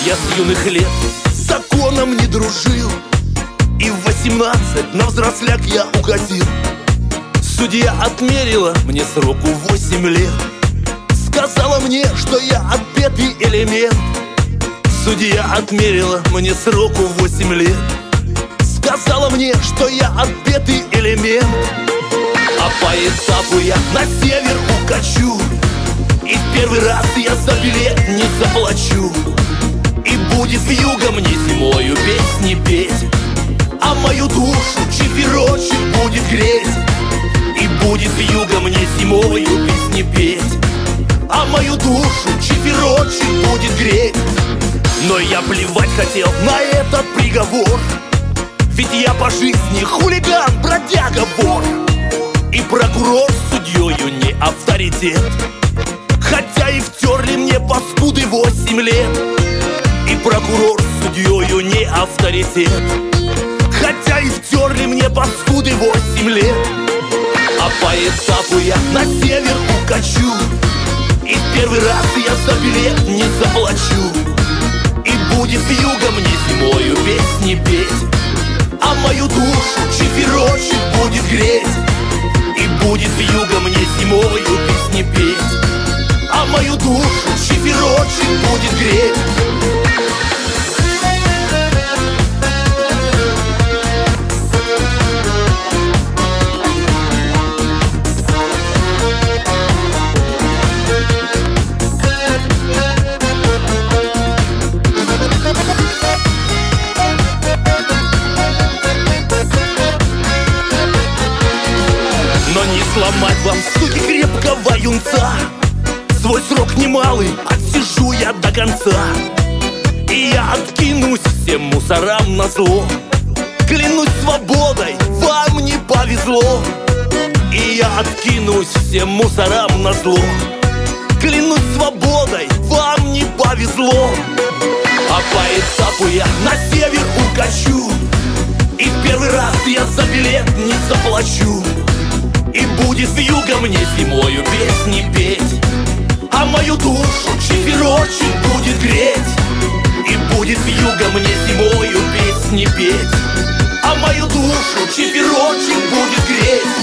Я с юных лет с законом не дружил, и в 18 на взросляк я укатил. Судья отмерила мне сроку 8 лет, сказала мне, что я отпетый элемент. Судья отмерила мне сроку 8 лет, сказала мне, что я отпетый элемент. А по этапу я на север укачу, и в первый раз я за билет не заплачу. И будет вьюга мне зимою песни петь, а мою душу чиферочек будет греть. И будет вьюга мне зимою песни петь, а мою душу чиферочек будет греть. Но я плевать хотел на этот приговор, ведь я по жизни хулиган, бродяга, вор. И прокурор с судьёю не авторитет, хотя и втерли мне паскуды 8 лет. И прокурор с судьёю не авторитет, хотя и втерли мне паскуды 8 лет. А по этапу я на север укачу, и в первый раз я за билет не заплачу. И будет вьюга мне зимою песни петь, а мою душу чиферочек будет греть. И будет вьюга мне зимою песни петь, а мою душу чиферочек будет греть. Но не сломать вам, суки, крепкого юнца. Свой срок немалый, отсижу я до конца. И я откинусь всем мусорам назло. Клянусь свободой, вам не повезло. И я откинусь всем мусорам назло. Клянусь свободой, вам не повезло. А по этапу я на север укачу, и в первый раз я за билет не заплачу. И будет вьюга мне зимою песни петь, а мою душу чиферочек будет греть. И будет вьюга мне зимою песни петь, а мою душу чиферочек будет греть.